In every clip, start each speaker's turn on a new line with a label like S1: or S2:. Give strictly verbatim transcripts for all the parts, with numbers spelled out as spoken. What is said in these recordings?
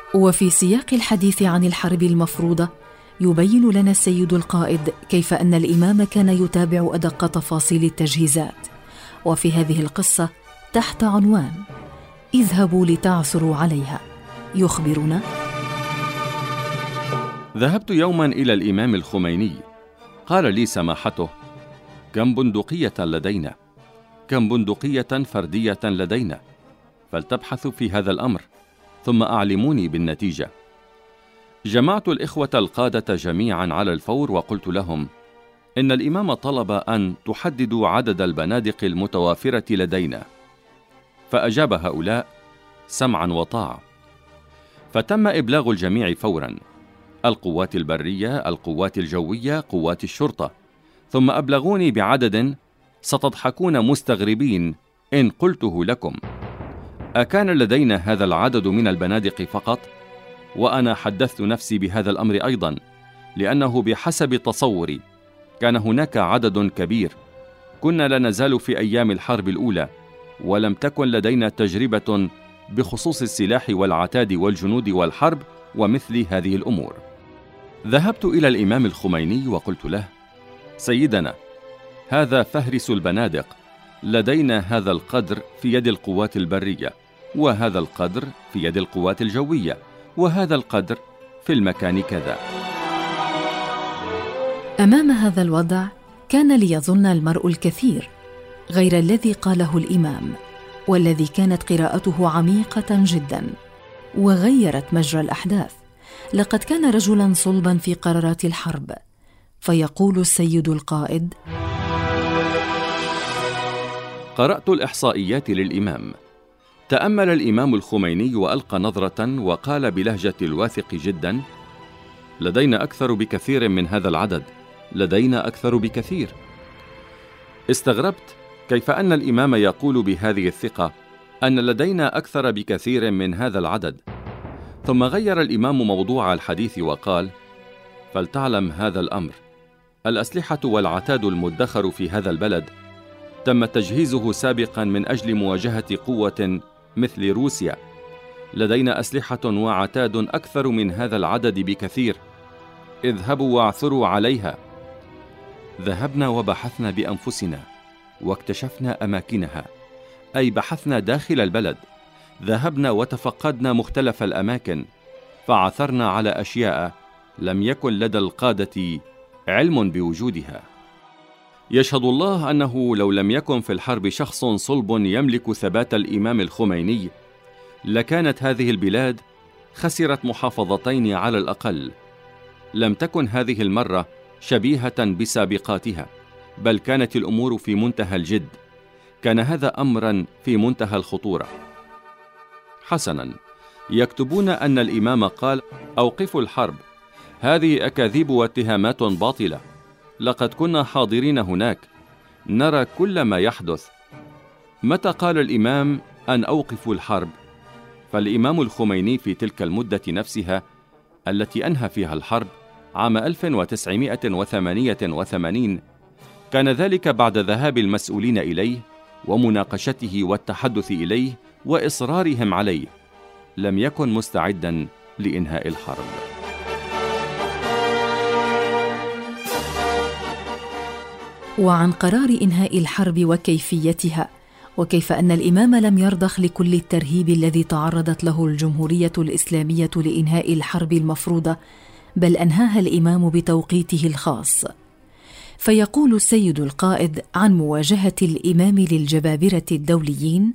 S1: وفي سياق الحديث عن الحرب المفروضة يبين لنا السيد القائد كيف أن الإمام كان يتابع أدق تفاصيل التجهيزات. وفي هذه القصة تحت عنوان اذهبوا لتعثروا عليها يخبرنا:
S2: ذهبت يوما إلى الإمام الخميني، قال لي سماحته: كم بندقية لدينا؟ كم بندقية فردية لدينا؟ فلتبحثوا في هذا الأمر ثم أعلموني بالنتيجة. جمعت الإخوة القادة جميعا على الفور وقلت لهم: إن الإمام طلب أن تحددوا عدد البنادق المتوافرة لدينا. فأجاب هؤلاء: سمعا وطاعة. فتم إبلاغ الجميع فورا: القوات البرية، القوات الجوية، قوات الشرطة. ثم أبلغوني بعدد ستضحكون مستغربين إن قلته لكم. أكان لدينا هذا العدد من البنادق فقط؟ وأنا حدثت نفسي بهذا الأمر أيضا، لأنه بحسب تصوري كان هناك عدد كبير. كنا لا نزال في أيام الحرب الأولى، ولم تكن لدينا تجربة بخصوص السلاح والعتاد والجنود والحرب ومثل هذه الأمور. ذهبت إلى الإمام الخميني وقلت له: سيدنا، هذا فهرس البنادق، لدينا هذا القدر في يد القوات البرية، وهذا القدر في يد القوات الجوية، وهذا القدر في المكان كذا.
S1: أمام هذا الوضع كان ليظن المرء الكثير غير الذي قاله الإمام، والذي كانت قراءته عميقة جدا وغيرت مجرى الأحداث. لقد كان رجلا صلبا في قرارات الحرب. فيقول السيد القائد:
S2: قرأت الإحصائيات للإمام. تأمل الإمام الخميني وألقى نظرة وقال بلهجة الواثق جدا: لدينا أكثر بكثير من هذا العدد، لدينا أكثر بكثير. استغربت كيف أن الإمام يقول بهذه الثقة أن لدينا أكثر بكثير من هذا العدد. ثم غير الإمام موضوع الحديث وقال: فلتعلم هذا الأمر، الأسلحة والعتاد المدخر في هذا البلد تم تجهيزه سابقا من أجل مواجهة قوة مثل روسيا. لدينا أسلحة وعتاد أكثر من هذا العدد بكثير. اذهبوا واعثروا عليها. ذهبنا وبحثنا بأنفسنا واكتشفنا أماكنها، أي بحثنا داخل البلد. ذهبنا وتفقدنا مختلف الأماكن، فعثرنا على أشياء لم يكن لدى القادة علم بوجودها. يشهد الله أنه لو لم يكن في الحرب شخص صلب يملك ثبات الإمام الخميني، لكانت هذه البلاد خسرت محافظتين على الأقل. لم تكن هذه المرة شبيهة بسابقاتها، بل كانت الأمور في منتهى الجد. كان هذا أمرا في منتهى الخطورة. حسنا، يكتبون أن الإمام قال: أوقفوا الحرب. هذه أكاذيب واتهامات باطلة. لقد كنا حاضرين هناك، نرى كل ما يحدث. متى قال الإمام أن أوقفوا الحرب؟ فالإمام الخميني في تلك المدة نفسها التي أنهى فيها الحرب عام ألف وتسعمائة وثمانية وثمانين، كان ذلك بعد ذهاب المسؤولين إليه ومناقشته والتحدث إليه وإصرارهم عليه. لم يكن مستعدا لإنهاء الحرب.
S1: وعن قرار إنهاء الحرب وكيفيتها، وكيف أن الإمام لم يرضخ لكل الترهيب الذي تعرضت له الجمهورية الإسلامية لإنهاء الحرب المفروضة، بل أنهاها الإمام بتوقيته الخاص. فيقول السيد القائد عن مواجهة الإمام للجبابرة الدوليين: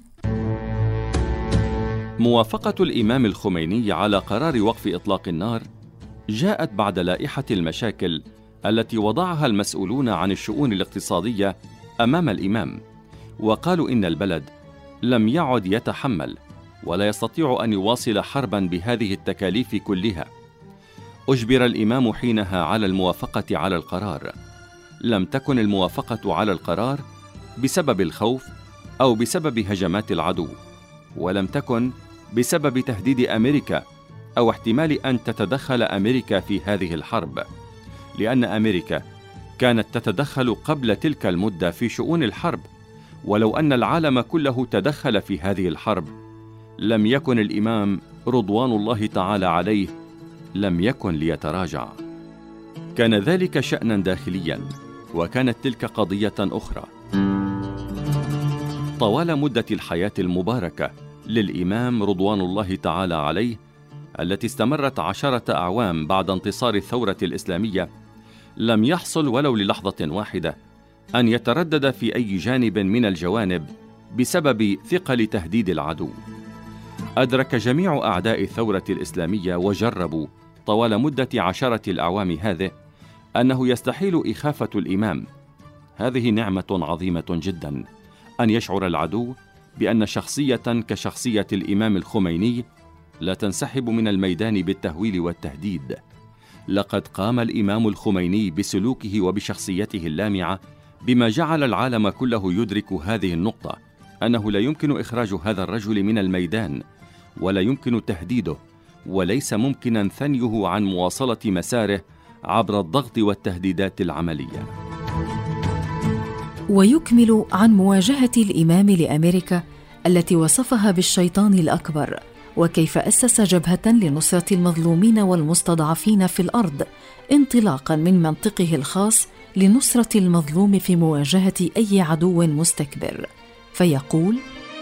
S2: موافقة الإمام الخميني على قرار وقف إطلاق النار جاءت بعد لائحة المشاكل التي وضعها المسؤولون عن الشؤون الاقتصادية أمام الإمام، وقالوا إن البلد لم يعد يتحمل ولا يستطيع أن يواصل حربا بهذه التكاليف كلها. أجبر الإمام حينها على الموافقة على القرار. لم تكن الموافقة على القرار بسبب الخوف أو بسبب هجمات العدو، ولم تكن بسبب تهديد أمريكا أو احتمال أن تتدخل أمريكا في هذه الحرب، لأن أمريكا كانت تتدخل قبل تلك المدة في شؤون الحرب. ولو أن العالم كله تدخل في هذه الحرب لم يكن الإمام رضوان الله تعالى عليه لم يكن ليتراجع. كان ذلك شأنا داخليا، وكانت تلك قضية أخرى. طوال مدة الحياة المباركة للإمام رضوان الله تعالى عليه، التي استمرت عشرة أعوام بعد انتصار الثورة الإسلامية، لم يحصل ولو للحظة واحدة أن يتردد في أي جانب من الجوانب بسبب ثقل تهديد العدو. أدرك جميع أعداء الثورة الإسلامية وجربوا طوال مدة عشرة الأعوام هذه أنه يستحيل إخافة الإمام. هذه نعمة عظيمة جدا، أن يشعر العدو بأن شخصية كشخصية الإمام الخميني لا تنسحب من الميدان بالتهويل والتهديد. لقد قام الإمام الخميني بسلوكه وبشخصيته اللامعة بما جعل العالم كله يدرك هذه النقطة، أنه لا يمكن إخراج هذا الرجل من الميدان، ولا يمكن تهديده، وليس ممكنا ثنيه عن مواصلة مساره عبر الضغط والتهديدات العملية.
S1: ويكمل عن مواجهة الإمام لأمريكا التي وصفها بالشيطان الأكبر، وكيف أسس جبهة لنصرة المظلومين والمستضعفين في الأرض، انطلاقا من منطقه الخاص لنصرة المظلوم في مواجهة أي عدو مستكبر. فيقول: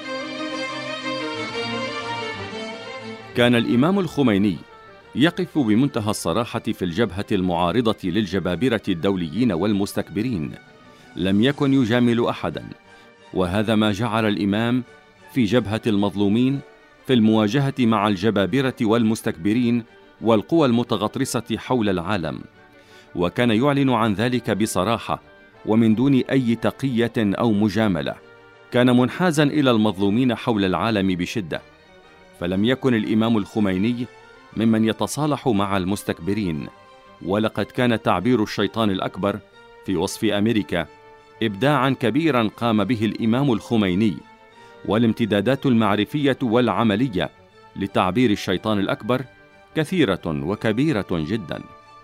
S2: كان الإمام الخميني يقف بمنتهى الصراحة في الجبهة المعارضة للجبابرة الدوليين والمستكبرين، لم يكن يجامل أحدا، وهذا ما جعل الإمام في جبهة المظلومين في المواجهة مع الجبابرة والمستكبرين والقوى المتغطرسة حول العالم، وكان يعلن عن ذلك بصراحة ومن دون أي تقية أو مجاملة. كان منحازا إلى المظلومين حول العالم بشدة، فلم يكن الإمام الخميني ممن يتصالح مع المستكبرين. ولقد كان تعبير الشيطان الأكبر في وصف أمريكا إبداعا كبيرا قام به الإمام الخميني، والامتدادات المعرفية والعملية لتعبير الشيطان الأكبر كثيرة وكبيرة جدا.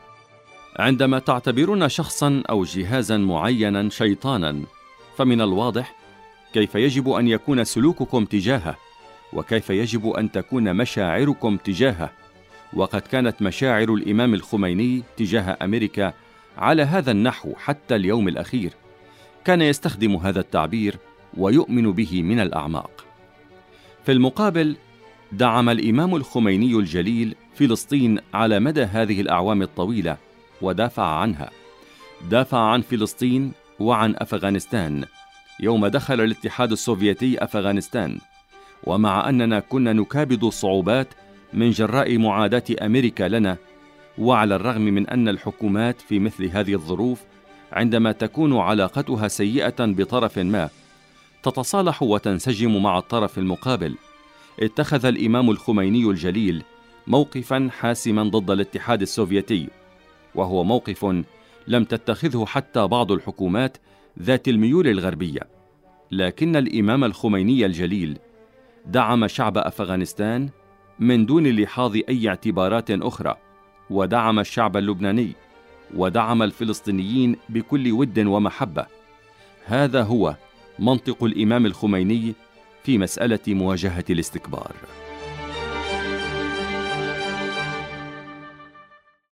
S2: عندما تعتبرون شخصا أو جهازا معينا شيطانا، فمن الواضح كيف يجب أن يكون سلوككم تجاهه، وكيف يجب أن تكون مشاعركم تجاهه. وقد كانت مشاعر الإمام الخميني تجاه أمريكا على هذا النحو حتى اليوم الأخير. كان يستخدم هذا التعبير ويؤمن به من الأعماق. في المقابل، دعم الإمام الخميني الجليل فلسطين على مدى هذه الأعوام الطويلة ودافع عنها. دافع عن فلسطين وعن أفغانستان يوم دخل الاتحاد السوفيتي أفغانستان، ومع أننا كنا نكابد صعوبات من جراء معاداة أمريكا لنا، وعلى الرغم من أن الحكومات في مثل هذه الظروف عندما تكون علاقتها سيئة بطرف ما تتصالح وتنسجم مع الطرف المقابل، اتخذ الإمام الخميني الجليل موقفا حاسما ضد الاتحاد السوفيتي، وهو موقف لم تتخذه حتى بعض الحكومات ذات الميول الغربية. لكن الإمام الخميني الجليل دعم شعب أفغانستان من دون لحاظ أي اعتبارات أخرى، ودعم الشعب اللبناني، ودعم الفلسطينيين بكل ود ومحبة. هذا هو منطق الإمام الخميني في مسألة مواجهة الاستكبار.